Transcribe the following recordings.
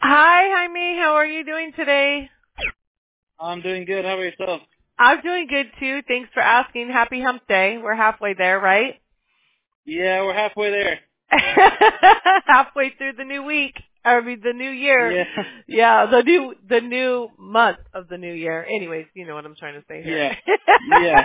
Hi, Jaime. How are you doing today? I'm doing good. How about yourself? I'm doing good too. Thanks for asking. Happy Hump Day. We're halfway there, right? Yeah, we're halfway there. Halfway through the new week. I mean, the new year. Yeah. Yeah, the new month of the new year. Anyways, you know what I'm trying to say here. Yeah. Yeah.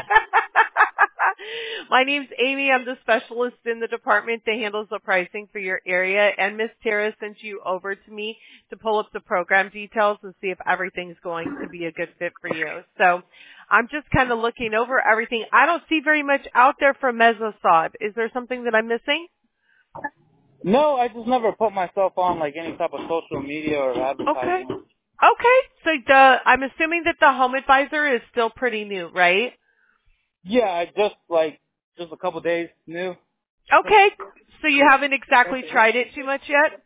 My name's Amy. I'm the specialist in the department that handles the pricing for your area, and Miss Tara sent you over to me to pull up the program details and see if everything's going to be a good fit for you. So I'm just kind of looking over everything. I don't see very much out there for Mesosod. Is there something that I'm missing? No, I just never put myself on like any type of social media or Okay. advertising. Okay. So I'm assuming that the home advisor is still pretty new, right? Yeah, I just a couple days new. Okay. So you haven't exactly tried it too much yet?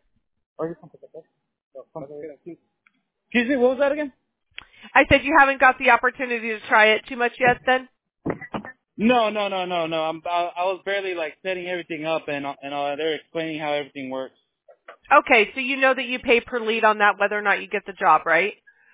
Excuse me, what was that again? I said you haven't got the opportunity to try it too much yet then? No. I was barely like setting everything up and they're explaining how everything works. Okay, so you know that you pay per lead on that whether or not you get the job, right?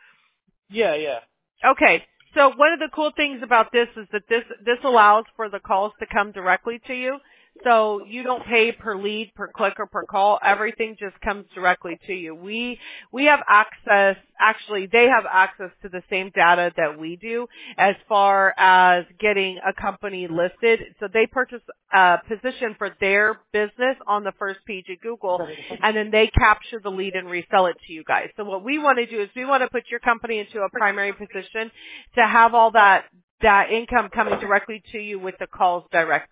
Yeah, yeah. Okay. So one of the cool things about this is that this allows for the calls to come directly to you. So you don't pay per lead, per click, or per call. Everything just comes directly to you. We have access, actually they have access to the same data that we do as far as getting a company listed. So they purchase a position for their business on the first page of Google, and then they capture the lead and resell it to you guys. So what we want to do is we want to put your company into a primary position to have all that income coming directly to you with the calls direct.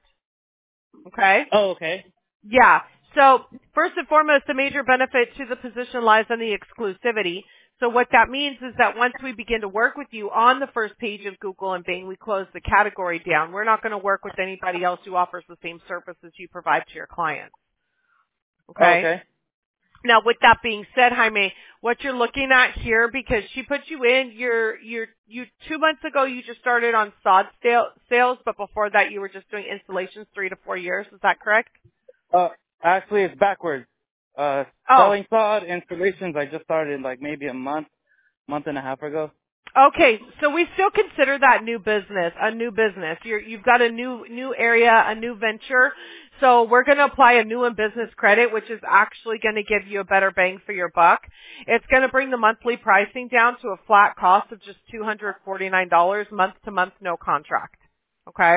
Okay? Oh, okay. Yeah. So first and foremost, the major benefit to the position lies on the exclusivity. So what that means is that once we begin to work with you on the first page of Google and Bing, we close the category down. We're not going to work with anybody else who offers the same services you provide to your clients. Oh, Okay? okay. Now, with that being said, Jaime, what you're looking at here, because she put you in, you 2 months ago you just started on sod sales, but before that you were just doing installations 3 to 4 years. Is that correct? Actually it's backwards. Oh, Selling sod installations I just started like maybe a month and a half ago. okay. So we still consider that new business, a new business. You've got a new area, a new venture. So we're going to apply a new and business credit, which is actually going to give you a better bang for your buck. It's going to bring the monthly pricing down to a flat cost of just $249 month to month, no contract. Okay?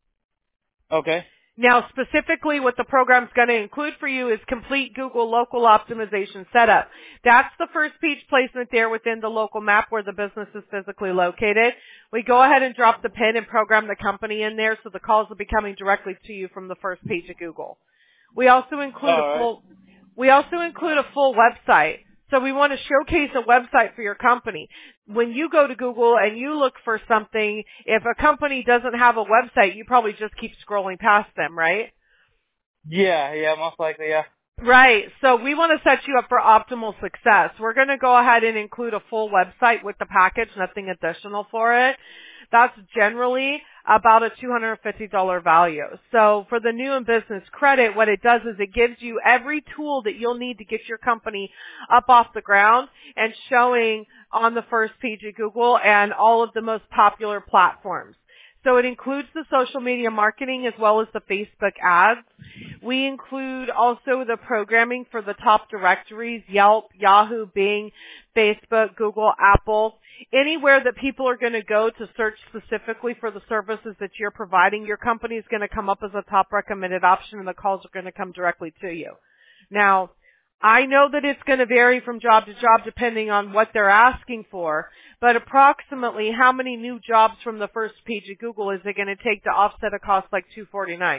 Okay. Now, specifically, what the program's going to include for you is complete Google local optimization setup. That's the first page placement there within the local map where the business is physically located. We go ahead and drop the pin and program the company in there so the calls will be coming directly to you from the first page of Google. We also include All right. a full website. So we want to showcase a website for your company. When you go to Google and you look for something, if a company doesn't have a website, you probably just keep scrolling past them, right? Yeah, most likely, yeah. Right. So we want to set you up for optimal success. We're going to go ahead and include a full website with the package, nothing additional for it. That's generally about a $250 value. So for the new and business credit, what it does is it gives you every tool that you'll need to get your company up off the ground and showing on the first page of Google and all of the most popular platforms. So it includes the social media marketing as well as the Facebook ads. We include also the programming for the top directories, Yelp, Yahoo, Bing, Facebook, Google, Apple. Anywhere that people are going to go to search specifically for the services that you're providing, your company is going to come up as a top recommended option and the calls are going to come directly to you. Now, I know that it's going to vary from job to job depending on what they're asking for, but approximately how many new jobs from the first page of Google is it going to take to offset a cost like $249?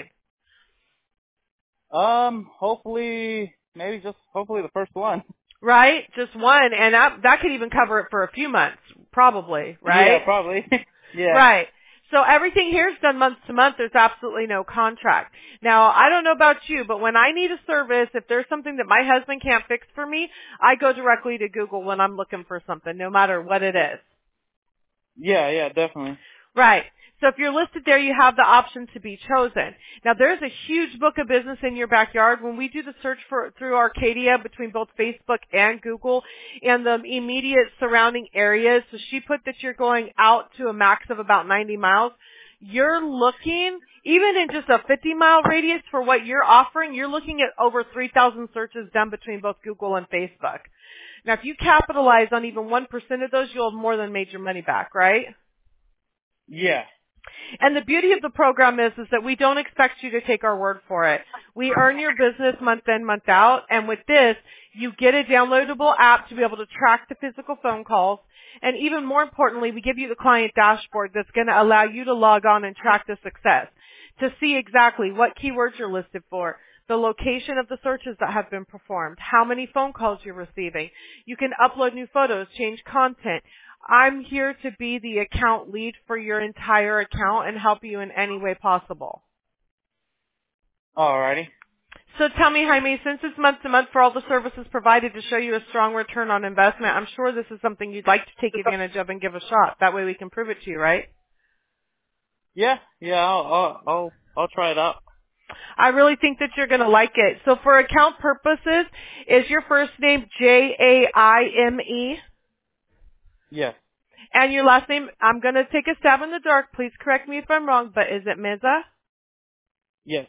Hopefully the first one. Right? Just one, and that could even cover it for a few months, probably, Yeah, right? probably. Yeah. Right. So everything here is done month to month. There's absolutely no contract. Now, I don't know about you, but when I need a service, if there's something that my husband can't fix for me, I go directly to Google when I'm looking for something, no matter what it is. Yeah, definitely. Right. So if you're listed there, you have the option to be chosen. Now there's a huge book of business in your backyard. When we do the search through Arcadia between both Facebook and Google and the immediate surrounding areas, so she put that you're going out to a max of about 90 miles. You're looking, even in just a 50-mile radius for what you're offering, you're looking at over 3,000 searches done between both Google and Facebook. Now, if you capitalize on even 1% of those, you'll have more than made your money back, right? Yeah. And the beauty of the program is that we don't expect you to take our word for it. We earn your business month in, month out, and with this, you get a downloadable app to be able to track the physical phone calls, and even more importantly, we give you the client dashboard that's going to allow you to log on and track the success to see exactly what keywords you're listed for, the location of the searches that have been performed, how many phone calls you're receiving. You can upload new photos, change content. I'm here to be the account lead for your entire account and help you in any way possible. Alrighty. So tell me, Jaime, since it's month to month for all the services provided to show you a strong return on investment, I'm sure this is something you'd like to take advantage of and give a shot. That way we can prove it to you, right? Yeah, I'll try it out. I really think that you're going to like it. So for account purposes, is your first name Jaime? Yes. And your last name, I'm going to take a stab in the dark. Please correct me if I'm wrong, but is it Meza? Yes.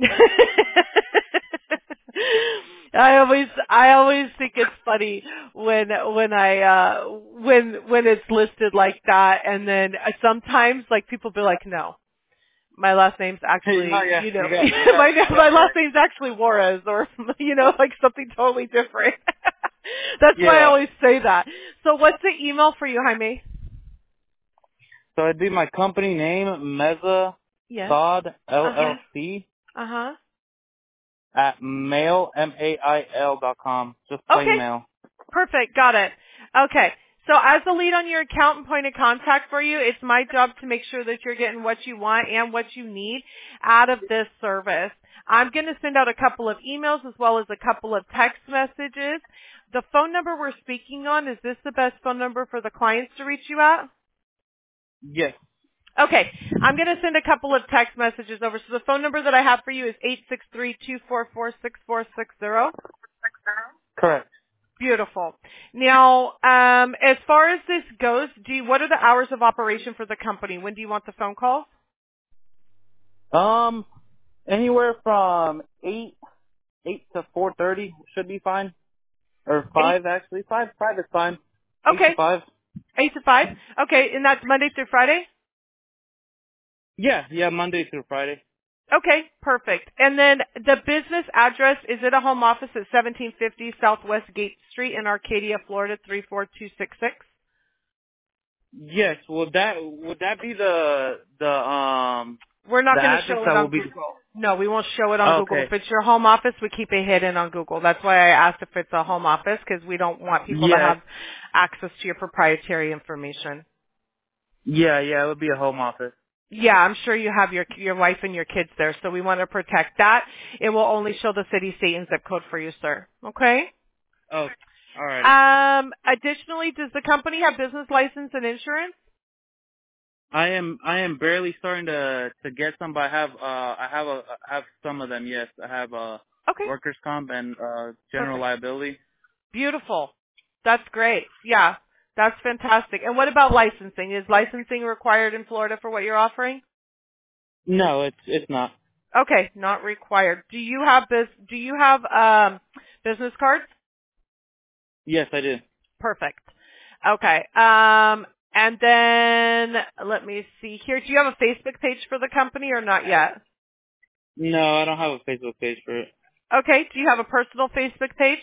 I always think it's funny when it's listed like that, and then sometimes like people be like, no, my last name's actually, my last name's actually Juarez, or like something totally different. That's why I always say that. So what's the email for you, Jaime? So it'd be my company name, Meza Sod LLC. At mail, mail.com. Just plain mail. Perfect. Got it. Okay. So as the lead on your account and point of contact for you, it's my job to make sure that you're getting what you want and what you need out of this service. I'm going to send out a couple of emails as well as a couple of text messages. The phone number we're speaking on, is this the best phone number for the clients to reach you at? Yes. Okay, I'm going to send a couple of text messages over. So the phone number that I have for you is 863-244-6460. Correct. Beautiful. Now, as far as this goes, what are the hours of operation for the company? When do you want the phone call? Anywhere from 8 to 4:30 should be fine. Or 5 actually. 5 is fine. Okay. 8 to 5. 8 to 5? Okay, and that's Monday through Friday? Yeah, Monday through Friday. Okay, perfect. And then the business address, is it a home office at 1750 Southwest Gate Street in Arcadia, Florida, 34266? Yes. Would that be the We're not going to address show it that on will be Google. No, we won't show it on Google. Okay. If it's your home office, we keep it hidden on Google. That's why I asked if it's a home office, because we don't want people to have access to your proprietary information. Yeah, it would be a home office. Yeah, I'm sure you have your wife and your kids there, so we want to protect that. It will only show the city, state, and zip code for you, sir. Okay? Oh, all right. Additionally, does the company have business license and insurance? I am barely starting to get some, but I have some of them. Yes, I have workers' comp and general liability. Beautiful. That's great. Yeah. That's fantastic. And what about licensing? Is licensing required in Florida for what you're offering? No, it's not. Okay, not required. Do you have business cards? Yes, I do. Perfect. Okay. And then let me see here. Do you have a Facebook page for the company or not yet? No, I don't have a Facebook page for it. Okay. Do you have a personal Facebook page?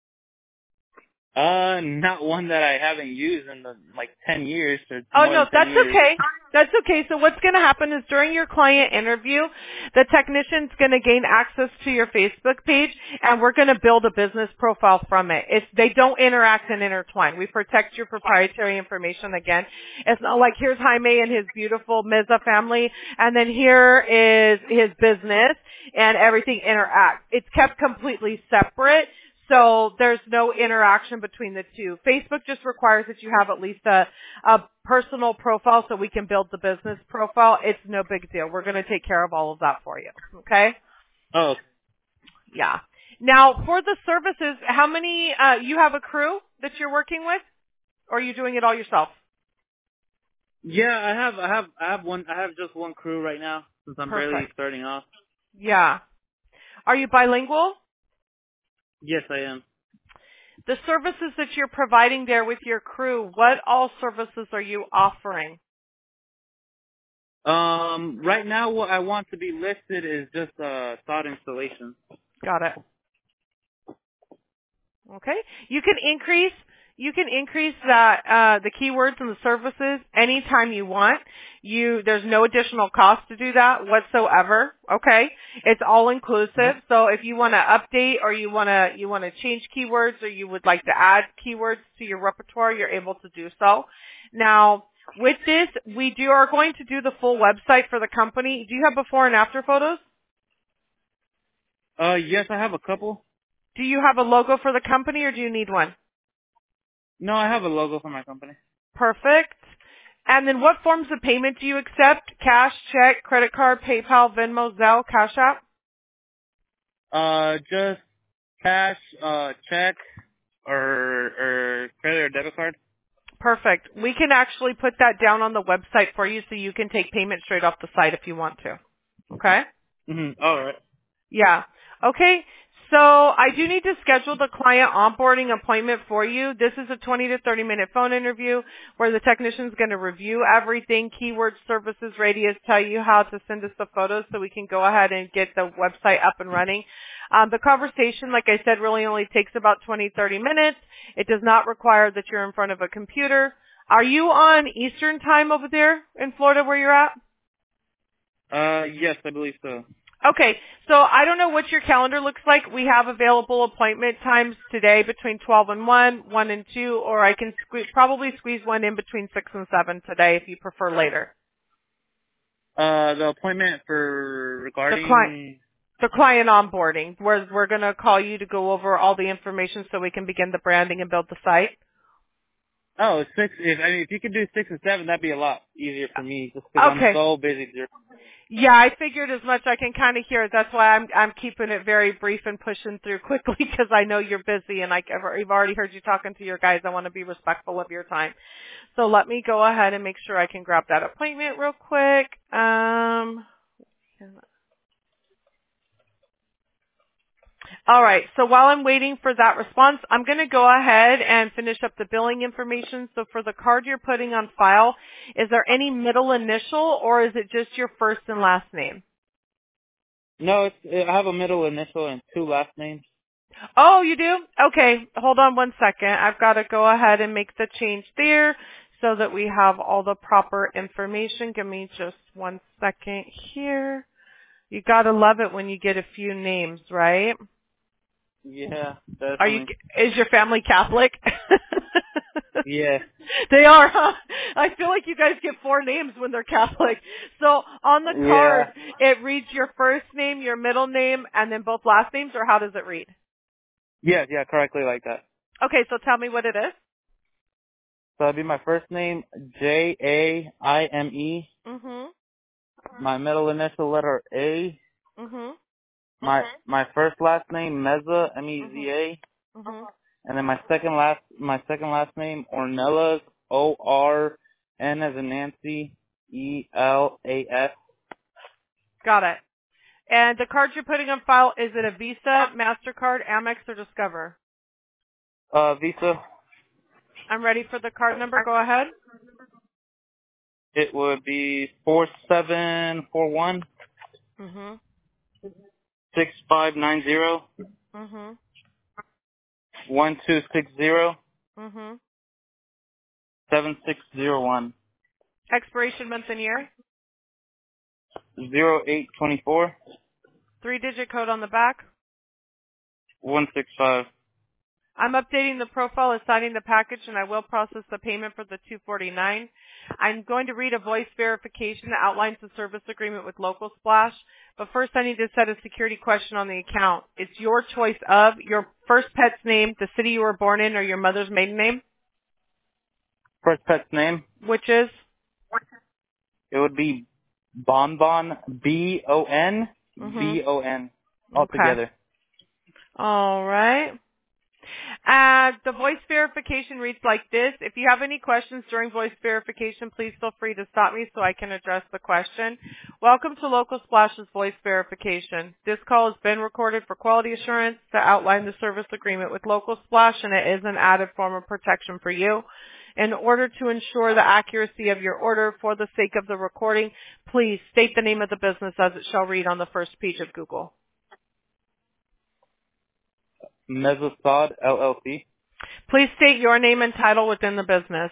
Not one that I haven't used in 10 years or Oh, more no, than 10 that's years. okay. That's okay. So what's going to happen is during your client interview, the technician's going to gain access to your Facebook page, and we're going to build a business profile from it. They don't interact and intertwine. We protect your proprietary information again. It's not like here's Jaime and his beautiful Meza family, and then here is his business, and everything interacts. It's kept completely separate So there's no interaction between the two. Facebook just requires that you have at least a personal profile so we can build the business profile. It's no big deal. We're going to take care of all of that for you. Okay? Oh. Yeah. Now, for the services, how many, you have a crew that you're working with? Or are you doing it all yourself? Yeah, I have just one crew right now since I'm barely starting off. Yeah. Are you bilingual? Yes, I am. The services that you're providing there with your crew, what all services are you offering? Right now what I want to be listed is just sod installation. Got it. Okay. You can increase that the keywords and the services anytime you want. There's no additional cost to do that whatsoever. Okay. It's all inclusive. So if you want to update or you want to change keywords or you would like to add keywords to your repertoire, you're able to do so. Now, with this, we are going to do the full website for the company. Do you have before and after photos? Yes, I have a couple. Do you have a logo for the company or do you need one? No, I have a logo for my company. Perfect. And then what forms of payment do you accept? Cash, check, credit card, PayPal, Venmo, Zelle, Cash App? Just cash, check, or credit or debit card. Perfect. We can actually put that down on the website for you so you can take payment straight off the site if you want to. Okay? All right. Yeah. Okay. So I do need to schedule the client onboarding appointment for you. This is a 20 to 30 minute phone interview where the technician's going to review everything, keywords, services, radius, tell you how to send us the photos so we can go ahead and get the website up and running. The conversation, like I said, really only takes about 20, 30 minutes. It does not require that you're in front of a computer. Are you on Eastern time over there in Florida where you're at? Yes, I believe so. Okay, so I don't know what your calendar looks like. We have available appointment times today between 12 and 1, 1 and 2, or I can probably squeeze one in between 6 and 7 today if you prefer later. The appointment for regarding... The client onboarding, where we're going to call you to go over all the information so we can begin the branding and build the site. Oh, 6. If you could do 6 and 7, that'd be a lot easier for me just because I'm so busy. Yeah, I figured as much. I can kind of hear it. That's why I'm keeping it very brief and pushing through quickly because I know you're busy and I've already heard you talking to your guys. I want to be respectful of your time. So let me go ahead and make sure I can grab that appointment real quick. All right. So while I'm waiting for that response, I'm going to go ahead and finish up the billing information. So for the card you're putting on file, is there any middle initial or is it just your first and last name? No, I have a middle initial and 2 last names. Oh, you do? Okay. Hold on one second. I've got to go ahead and make the change there so that we have all the proper information. Give me just one second here. You got to love it when you get a few names, right? Yeah, definitely. Is your family Catholic? Yeah. They are, huh? I feel like you guys get 4 names when they're Catholic. So on the card, it reads your first name, your middle name, and then both last names, or how does it read? Yeah, correctly like that. Okay, so tell me what it is. So that'd be my first name, Jaime. Mhm. My middle initial letter A. Mhm. My first last name, Meza, Meza. Mhm. And then my second last name, Ornelas, Orn as in Nancy, Elas. Got it. And the card you're putting on file, is it a Visa, MasterCard, Amex, or Discover? Visa. I'm ready for the card number. Go ahead. It would be 4741 Mhm. 6590 Mhm. 1260 Mhm. 7601 Expiration month and year. 0824 3-digit code on the back. 165. I'm updating the profile, assigning the package, and I will process the payment for the $249. I'm going to read a voice verification that outlines the service agreement with Local Splash. But first, I need to set a security question on the account. It's your choice of your first pet's name, the city you were born in, or your mother's maiden name. First pet's name? Which is? It would be Bonbon, B-O-N, B-O-N, all together. All right. The voice verification reads like this. If you have any questions during voice verification, please feel free to stop me so I can address the question. Welcome to Local Splash's voice verification. This call has been recorded for quality assurance to outline the service agreement with Local Splash, and it is an added form of protection for you. In order to ensure the accuracy of your order for the sake of the recording, please state the name of the business as it shall read on the first page of Google. Mezasod, LLC. Please state your name and title within the business.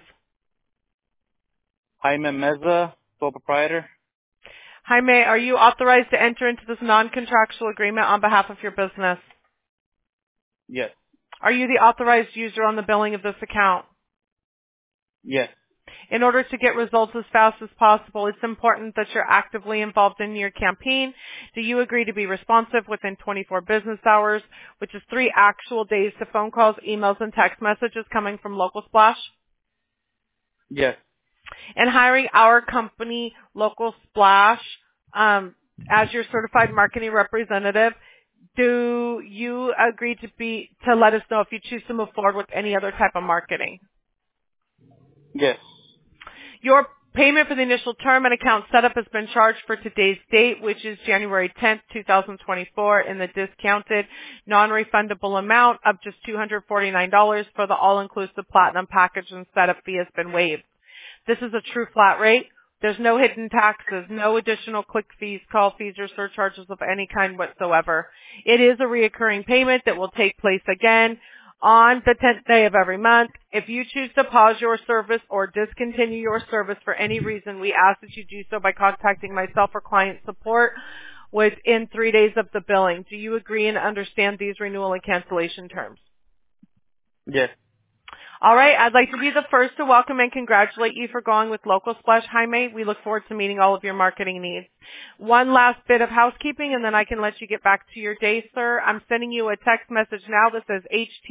Jaime Meza, sole proprietor. Jaime, are you authorized to enter into this non-contractual agreement on behalf of your business? Yes. Are you the authorized user on the billing of this account? Yes. In order to get results as fast as possible, it's important that you're actively involved in your campaign. Do you agree to be responsive within 24 business hours, which is 3 actual days, to phone calls, emails, and text messages coming from Local Splash? Yes. And hiring our company, Local Splash, as your certified marketing representative, do you agree to let us know if you choose to move forward with any other type of marketing? Yes. Your payment for the initial term and account setup has been charged for today's date, which is January 10th, 2024, in the discounted non-refundable amount of just $249 for the all-inclusive platinum package, and setup fee has been waived. This is a true flat rate. There's no hidden taxes, no additional click fees, call fees, or surcharges of any kind whatsoever. It is a reoccurring payment that will take place again on the 10th day of every month. If you choose to pause your service or discontinue your service for any reason, we ask that you do so by contacting myself or client support within 3 days of the billing. Do you agree and understand these renewal and cancellation terms? Yes. All right. I'd like to be the first to welcome and congratulate you for going with Local Splash, Jaime. We look forward to meeting all of your marketing needs. One last bit of housekeeping, and then I can let you get back to your day, sir. I'm sending you a text message now that says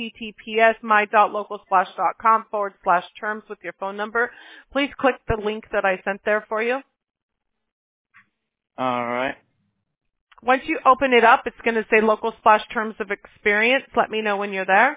https://my.localsplash.com/terms with your phone number. Please click the link that I sent there for you. All right. Once you open it up, it's going to say Local Splash Terms of Experience. Let me know when you're there.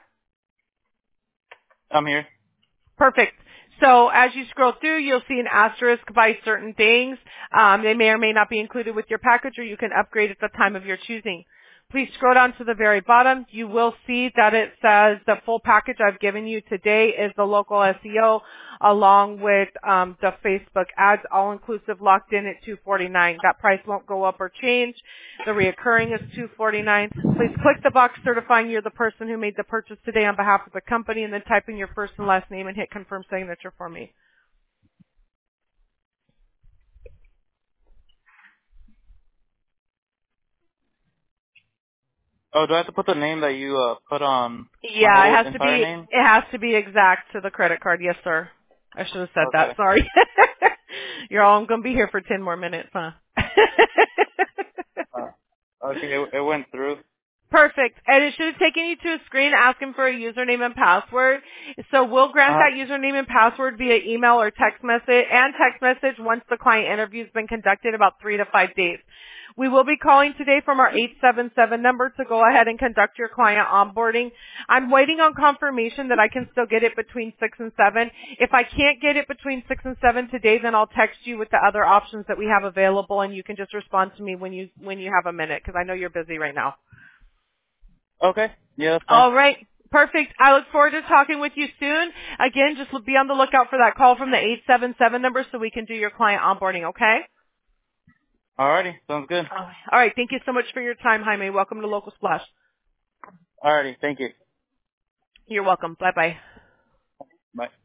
I'm here. Perfect. So as you scroll through, you'll see an asterisk by certain things. They may or may not be included with your package, or you can upgrade at the time of your choosing. Please scroll down to the very bottom. You will see that it says the full package I've given you today is the local SEO along with the Facebook ads, all-inclusive, locked in at $249. That price won't go up or change. The reoccurring is $249. Please click the box certifying you're the person who made the purchase today on behalf of the company, and then type in your first and last name and hit confirm signature for me. Oh, do I have to put the name that you put on? Yeah, it has to be. Name? It has to be exact to the credit card. Yes, sir. I should have said that. Sorry. You're all going to be here for 10 more minutes, huh? Okay, it went through. Perfect. And it should have taken you to a screen asking for a username and password. So we'll grant that username and password via email or text message once the client interview has been conducted, about 3 to 5 days. We will be calling today from our 877 number to go ahead and conduct your client onboarding. I'm waiting on confirmation that I can still get it between 6 and 7. If I can't get it between 6 and 7 today, then I'll text you with the other options that we have available, and you can just respond to me when you have a minute, because I know you're busy right now. Okay. Yeah, that's fine. All right. Perfect. I look forward to talking with you soon. Again, just be on the lookout for that call from the 877 number so we can do your client onboarding, okay? Alrighty. Sounds good. All right. Thank you so much for your time, Jaime. Welcome to Local Splash. Alrighty. Thank you. You're welcome. Bye-bye. Bye.